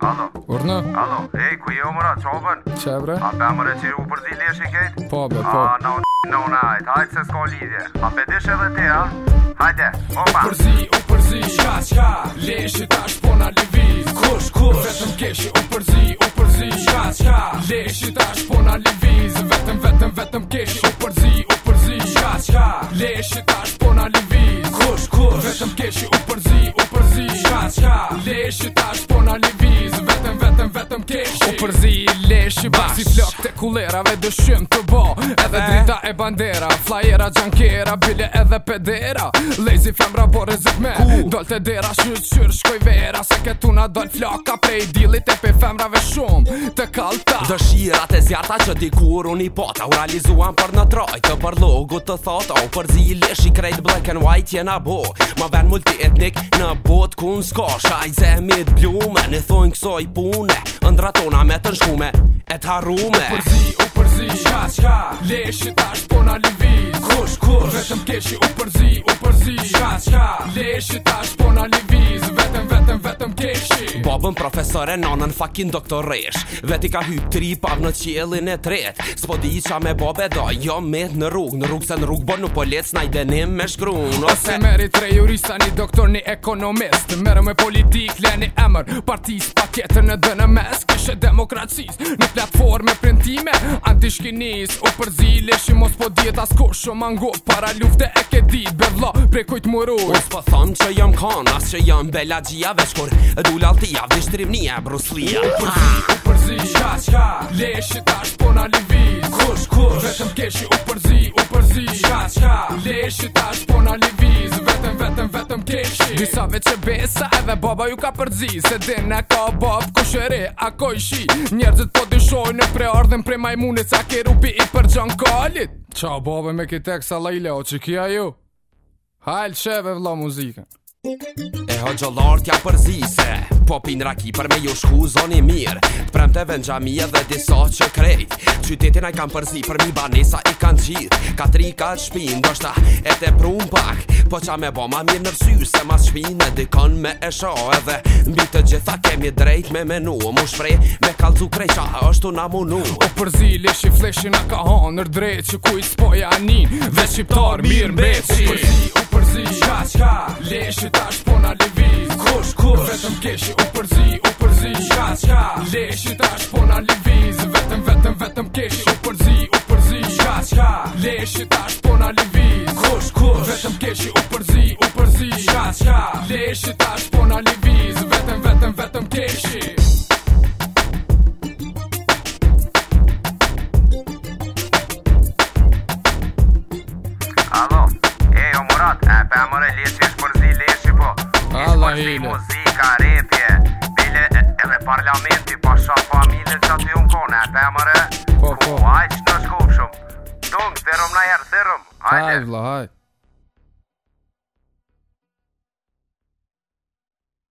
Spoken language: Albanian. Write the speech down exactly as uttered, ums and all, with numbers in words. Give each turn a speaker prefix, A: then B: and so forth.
A: Allo.
B: Urna?
A: Allo, ej, ku je omra, qa bën?
B: Qa bre?
A: A be mëre që u përzi lesh i kejt?
B: Po be, po.
A: A, no, no, najt, hajt se s'ka lidhje. A be dish edhe ti, ha? Hajde, opa.
B: U përzi, u përzi, qka, qka? Leshi tash po na liviz. Kush, kush? Vetëm keshi, u përzi, u përzi, qka, qka? Leshi tash po na liviz. Vetëm, vetëm, vetëm keshi, u përzi, u përzi, qka, qka? Leshi tash po na liviz. Kush, kush? Vetëm keshi, u përzi, u përzi, qka, qka? Leshi tash po na liviz. Vetëm, vetëm, vetëm keshi, u përzi, leshi bash. Si flok të kulerave dëshym të bo. Edhe drita e bandera, flajera, gjankera, bile edhe pedera. Lazy femra po rezik me Dol të dera, shyt, shyr, shkoj vera. Se ketuna dol flaka prej dilit e pe femrave shumë të kalta.
C: Dëshirat e zjarta që dikur unë i pota U realizuan për në trajtë për logo të thot O përzi leshi krejt black and white jena bo Ma ven multi-etnik në bot ku n'ska Shaj zemit blume Në thojnë kësoj pune Ndra tona me të nshkume e t'harrume
B: U përzi, u përzi, qka, qka Leshi tash po na liviz Kush, kush Vetëm keshi u përzi, u përzi Qka, qka Leshi tash po na liviz Vetëm, vetëm, vetëm keshi
C: Babën profesore, nanën fucking doktoresh Veti ka hyp tri pav në qjelin e tret S'po di qa me babe da Jo met në rrug Në rrug se në rrug bo nuk po let S'na i denim me shkrun
B: Ose meri tre jurista, një doktor, një ekonomist Merë me politik, leni emër Partis paketër në dënë mes Kishe demokracis Në platforme printime Antishkinis U përzi leshi mos po djet as kush O mango para lufte e ke dit Bevla prej kujt muruj
C: Unë s'po thom që jam kan As që jam bela gjia Veç kur dul altia Vishtrimnia bruslia
B: U përzi, u përzi, qka, qka Leshi tash po na liviz Kush, kush Vetëm keshi u përzi, u përzi Qka, qka Leshi tash po na liviz Vetëm, vetëm, vetëm keshi Disave që besa edhe baba ju ka përzi Se din e ka bab kushëri A ko i shi Njerëzit po dyshojnë në preardhen prej majmunit Sa ke rupi i për gjankalit Qa babe me ki teksa lajle o që kia ju Hajl qeve vla muzikën
C: E ho gjollar t'ja përzise Po pin raki për me ju shku zoni mirë T'prem të vengjami edhe disa që krejt Qytetin a i kam përzi për mi banesa i kanë gjith Katri ka shpin, do shta e te prun pak Po qa me bo ma mirë nërsy Se mas shpin e dikon me e sho Edhe mbi të gjitha kemi drejt me menu Mu shprej me kalzu krej qa është u na munu
B: O përzi leshi fleshin a ka hanër drejt Që kuj s'poja anin Dhe shqiptar mirë mbeqi U përzi, u përzi, qka, qka Leshi tash po na liviz Kush, kush Vetëm keshi u përzi, u përzi Qka, qka Leshi tash po na liviz Vetëm, vetëm, vetëm keshi u përzi, u përzi Qka, qka Leshi tash po na liviz Kush, kush Vetëm keshi u përzi, u përzi Qka, qka Leshi tash po na liviz Vetëm, vetëm, vetëm keshi
A: Allo, ej, o Murat, e pe mëre leshi është përzi leshi po
B: Allah
A: Ishtë
B: hile
A: muzika, repje Bile edhe parlamenti Po shoh familje që aty unë kone E pe mëre
B: Po, po
A: Ku, hajt që në shkop shumë Tung, thërëm na herë, thërëm
B: Hajt vla, hajt